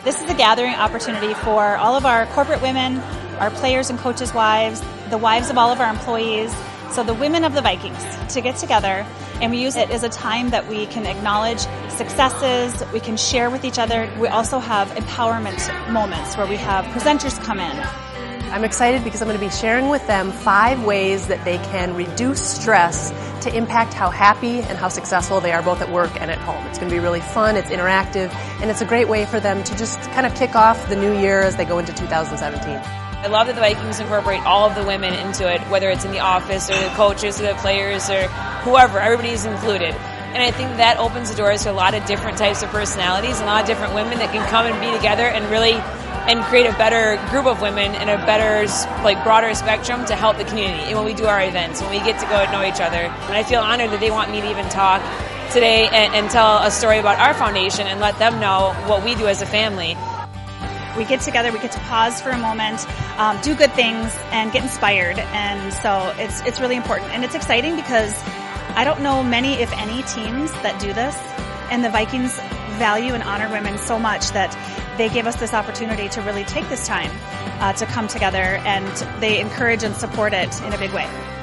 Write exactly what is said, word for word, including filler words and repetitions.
This is a gathering opportunity for all of our corporate women, our players and coaches' wives, the wives of all of our employees, so the women of the Vikings, to get together, and we use it as a time that we can acknowledge successes, we can share with each other. We also have empowerment moments where we have presenters come in. I'm excited because I'm going to be sharing with them five ways that they can reduce stress to impact how happy and how successful they are both at work and at home. It's going to be really fun, it's interactive, and it's a great way for them to just kind of kick off the new year as they go into two thousand seventeen. I love that the Vikings incorporate all of the women into it, whether it's in the office or the coaches or the players or whoever, everybody's included. And I think that opens the doors to a lot of different types of personalities and a lot of different women that can come and be together and really and create a better group of women and a better, like, broader spectrum to help the community. And when we do our events, when we get to go and know each other. And I feel honored that they want me to even talk today and, and tell a story about our foundation and let them know what we do as a family. We get together, we get to pause for a moment, um, do good things, and get inspired. And so it's it's really important. And it's exciting because I don't know many, if any, teams that do this. And the Vikings value and honor women so much that they give us this opportunity to really take this time uh, to come together, and they encourage and support it in a big way.